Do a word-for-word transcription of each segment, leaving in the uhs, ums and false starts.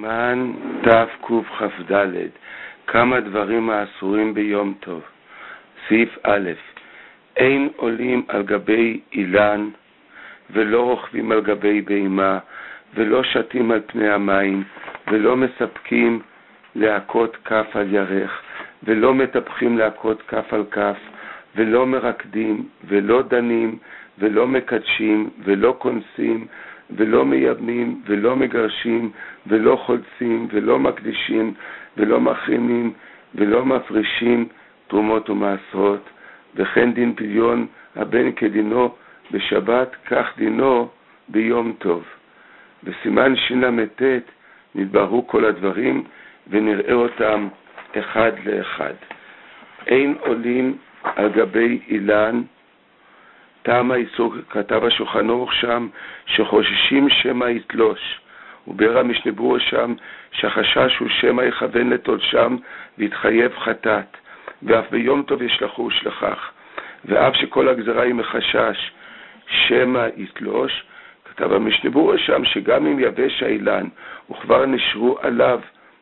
סימן תקכ"ד, כמה דברים האסורים ביום טוב. סעיף א', אין עולים על גבי אילן ולא רוכבים על גבי בהמה ולא שתים על פני המים ולא מספקים להכות כף על ירך ולא מטפחים להכות כף על כף ולא מרקדים ולא דנים ולא מקדשים ולא כונסים ולא מייבמים ולא מגרשים ולא חולצים ולא מקדישים ולא מחרימים ולא מפרישים תרומות ומעשרות, וכן דין פדיון הבן כדינו בשבת, כך דינו ביום טוב. בסימן של"ט נתבררו כל הדברים ונראה אותם אחד לאחד. אין עולים על גבי אילן, טעם האיסור, כתב השולחן ערוך שם, שחוששים שמא יתלוש, וביאר המשנה ברורה שם שהחשש הוא שמא יכוון לתולשם ויתחייב חטאת, ואף ביום טוב ישלחו ושלחך, ואף שכל הגזרה היא מחשש שמא יתלוש, כתב המשנה ברורה שם שגם אם יבש האילן וכבר נשרו עליו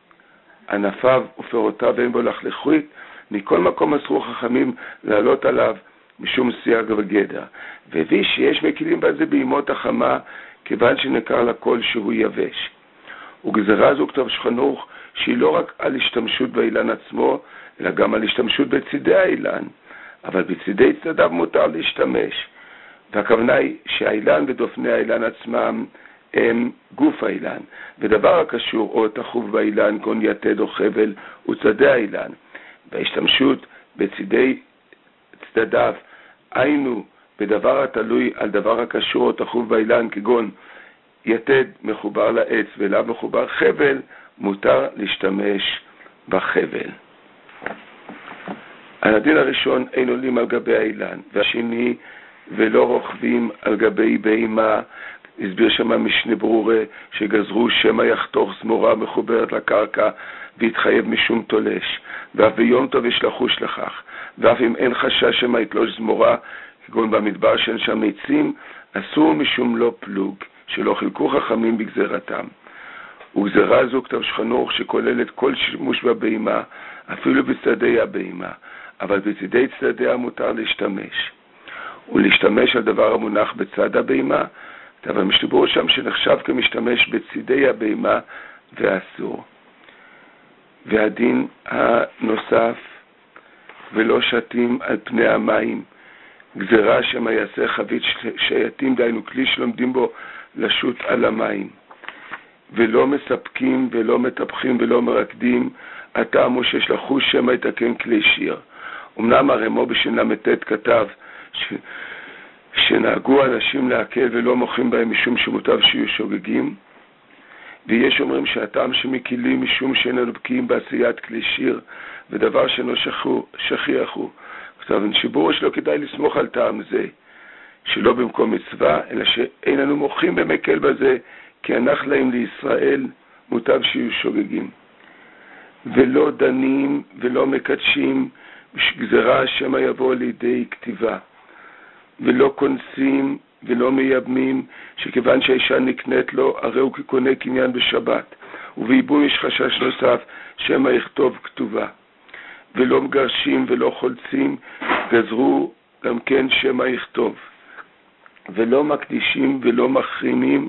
ענפיו ופירותיו ואין בו לחלכות, מכל מקום אסרו חכמים לעלות עליו משום סייג וגדר, והביא שיש מקילים בזה בימות החמה כיוון שנקר לכל שהוא יבש. וגזרה זו כתב השולחן ערוך שהיא לא רק על השתמשות באילן עצמו אלא גם על השתמשות בצידי האילן, אבל בצידי צדדיו מותר להשתמש, והכוונה היא שהאילן ודופני האילן עצמם הם גוף האילן, ודבר הקשור או תחוב באילן כגון יתד או חבל הוא צדי האילן, וההשתמשות בצידי צדדיו היינו בדבר התלוי על דבר הקשור או תחוב באילן כגון יתד מחובר לעץ ואליו מחובר חבל, מותר להשתמש בחבל. על הדין הראשון אין עולים על גבי האילן, והשני ולא רוכבים על גבי בהמה, הסביר שם המשנה ברורה שגזרו שמא יחתוך זמורה מחוברת לקרקע והתחייב משום תולש, ואף ביום טוב ישלחו שלחך, ואף אם אין חשש שמא יתלוש זמורה כגון במדבר שאין שם עצים, אסור משום לא פלוג, שלא חילקו חכמים בגזרתם. וגזרה זו כתב השולחן ערוך שכוללת כל שימוש בבהמה, אפילו בצדי הבהמה, אבל בצדי צדדיה מותר להשתמש. ולהשתמש על דבר המונח בצד הבהמה, כתב המשנה ברורה שם שנחשב כמשתמש בצדי הבהמה ואסור. והדין הנוסף, ולא שתים על פני המים, גזרה שמא יעשה חבית שייטים, דהיינו כלי שלומדים בו לשוט על המים, ולא מספקים ולא מטפחים ולא מרקדים, הטעם הוא שישלחו שמא יתקן כלי שיר. אמנם הרמו בשל"ט כתב ש... שנהגו אנשים להקל ולא מוחים בהם משום שמוטב שיהיו שוגגים, ויש אומרים שהטעם שמקילים משום שאיננו בקיאים בעשיית כלי שיר ודבר שאינו שכיח הוא. כתב הנשיבור שלא כדאי לסמוך על טעם זה שלא במקום מצווה, אלא שאין לנו מוחים במקל בזה, כי הנח להם לישראל מוטב שיהיו שוגגים. ולא דנים ולא מקדשים, גזרה שמא יבוא לידי כתיבה. ולא כונסים ולא מייבמים, שכיוון שהאישה נקנית לו, הרי הוא כקונה קניין בשבת. ובייבום יש חשש נוסף שמא יכתוב כתובה. ולא מגרשים ולא חולצים, גזרו גם כן שמא יכתוב. ולא מקדישים ולא מחרימים,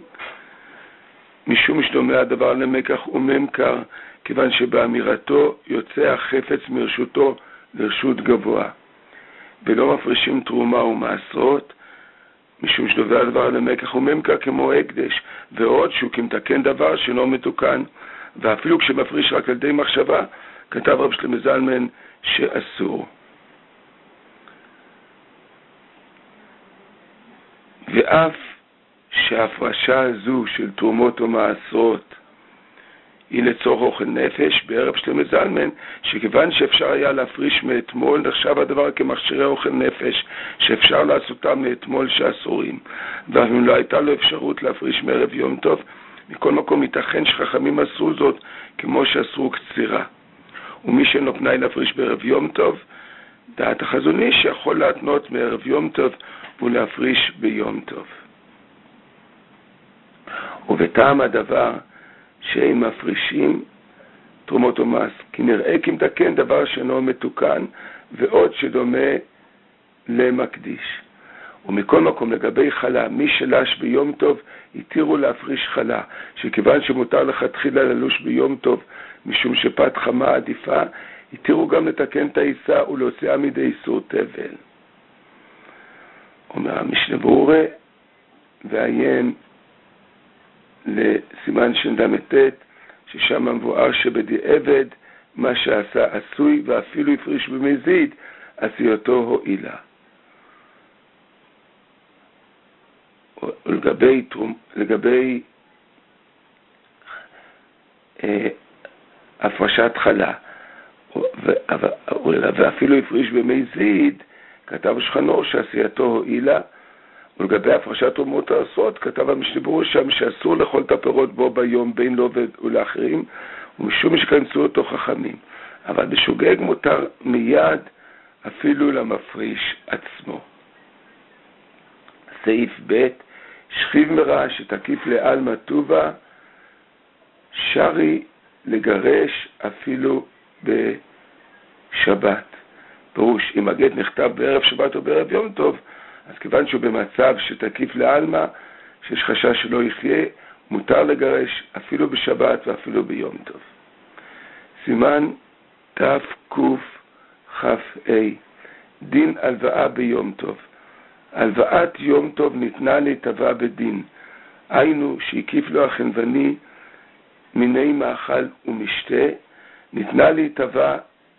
משום שדומה הדבר למקח וממכר, כיוון שבאמירתו יוצא החפץ מרשותו לרשות גבוה. ולא מפרישים תרומה ומעשרות, משום שדומה הדבר למקח וממכר כמו הקדש, ועוד שהוא כמתקן דבר שאינו מתוקן, ואפילו כשמפריש רק על ידי מחשבה, כתב רב שלמה זלמן שאסור. ואף שההפרשה הזו של תרומות ומעשרות היא לצורך אוכל נפש, בערב שלמה זלמן, שכיוון שאפשר היה להפריש מאתמול, נחשב הדבר כמכשירי אוכל נפש, שאפשר לעשותם מאתמול שאסורים. ואף אם לא הייתה לו אפשרות להפריש מערב יום טוב, מכל מקום ייתכן שחכמים עשו זאת כמו שאסרו קצירה. ומי שאינו פנאי להפריש בערב יום טוב, דעת החזון איש שיכול להתנות מערב יום טוב ולהפריש ביום טוב. ובטעם הדבר, שאין מפרישים תרומות ומס, כי נראה כי מתקן דבר שאינו מתוקן, ועוד שדומה למקדיש. ומכל מקום לגבי חלה, מי שלש ביום טוב, התירו להפריש חלה, שכיוון שמותר לכתחילה ללוש ביום טוב, משום שפת חמה עדיפה, התירו גם לתקן את העיסה ולהוציאה מידי איסור תבל. אומר המשנה ברורה, ועיין לסימן ש"ט, ששם מבואר שבדיעבד מה שעשה עשוי, ואפילו הפריש במזיד, עשייתו הועילה. ולגבי לגבי אה, הפרשת חלה, ואפילו הפריש במזיד, כתב השולחן אור שעשייתו הועילה. ולגבי הפרשת תרומות העשרות, כתב המשנה ברורה שם שאסור לאכול את הפירות בו ביום בין לו ולאחרים, ומשום שכנסו אותו חכמים. אבל בשוגג מותר מיד אפילו למפריש עצמו. סעיף ב' שכיב מרע שתקיף לעלמא טובה, שרי לגרש אפילו בשבת. פירוש, אם הגט נכתב בערב שבת או בערב יום טוב, אז כיוון שהוא במצב שתקיף לעלמא, שיש חשש שלא יחיה, מותר לגרש אפילו בשבת ואפילו ביום טוב. סימן תקכ"ה, דין הלוואה ביום טוב. הלוואת יום טוב ניתנה להתהווה בדין, היינו שהקיף לו החנווני מיני מאכל ומשתה, ניתנה להתהווה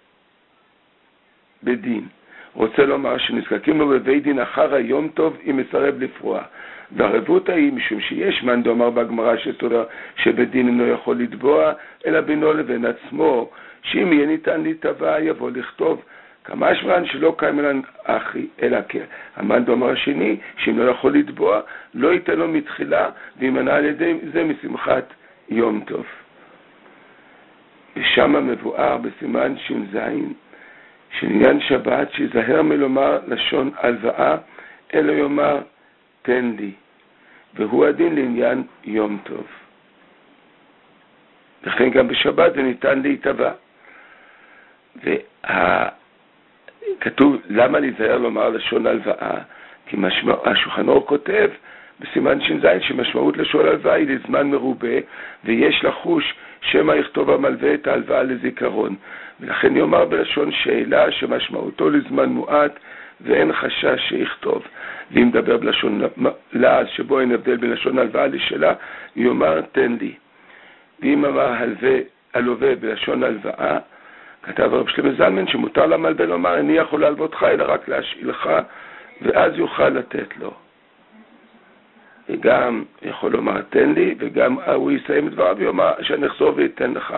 בדין. רוצה לומר שנזקקים לו בבית דין אחר היום טוב אם מסרב לפרוע. והרבות היא משום שיש מן דאמר בגמרא שתורה שבדין אינו יכול לתבוע אלא בינו לבין עצמו, שאם יהיה ניתן להתהווה יבוא לכתוב. כמה שמרן שלא קיים אלן אחי, אלא כן. המן דאמר השני שאם לא יכול לתבוע לא ייתן לו מתחילה וימנע על ידי זה משמחת יום טוב. ושם מבואר בסימן ש"ז שעניין שבת שיזהר מלומר לשון הלוואה, אלא יאמר תן לי, והוא הדין לעניין יום טוב. לכן גם בשבת זה ניתן להתהווה. וכתוב למה להיזהר לומר לשון הלוואה? כי משמע, השולחן אור כותב בסימן ש"ז שמשמעות לשון הלוואה היא לזמן מרובה, ויש לחוש שמא יכתוב המלווה את ההלוואה לזיכרון. ולכן יאמר בלשון שאלה שמשמעותו לזמן מועט ואין חשש שיכתוב. ואם מדבר בלשון לעז שבו אין הבדל בין לשון הלוואה לשאלה, יאמר תן לי. ואם אמר הלווה, הלווה בלשון הלוואה, כתב הרב שלמה זלמן שמותר למלווה לומר איני יכול להלוותך אלא רק להשאילך, ואז יוכל לתת לו. וגם יכול לומר תן לי, וגם הוא יסיים את דבריו ויאמר שאני אחזור ויתן לך.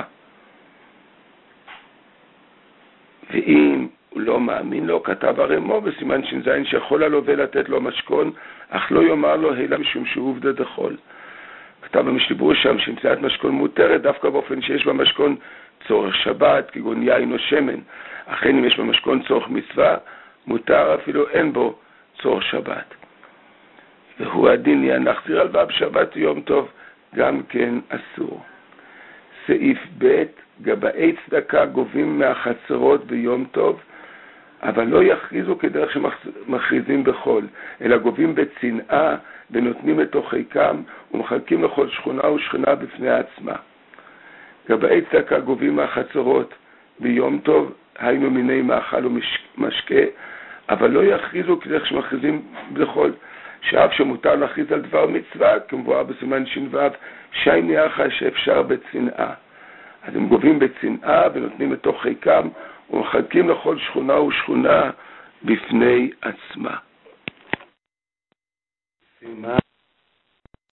ואם הוא לא מאמין לו, כתב הרמו בסימן ש"ז שיכול הלווה לתת לו משכון, אך לא יאמר לו אלא משום שהוא עובדה דחול. כתב המשנה ברורה שם שמציאת משכון מותרת דווקא באופן שיש במשכון צורך שבת, כגון יין או שמן. אכן אם יש במשכון צורך מצווה, מותר אפילו אין בו צורך שבת. והוא הדין יהיה להחזיר הלוואה בשבת יום טוב, גם כן אסור. סעיף ב' גבאי צדקה גובים מהחצרות ביום טוב, אבל לא יכריזו כדרך שמכריזים בחול, אלא גובים בצנעה ונותנים את תוכיקם ומחלקים לכל שכונה ושכונה בפני עצמה. גבאי צדקה גובים מהחצרות ביום טוב, היינו מיני מאכל ומשקה, אבל לא יכריזו כדרך שמכריזים בחול, שאף שמותר להכריז על דבר מצווה, כמבואר בסימן ש"ו, שייני אחי שאפשר בצנעה. אז הם גובים בצנעה ונותנים את תוכיקם ומחלקים לכל שכונה ושכונה בפני עצמה. סימן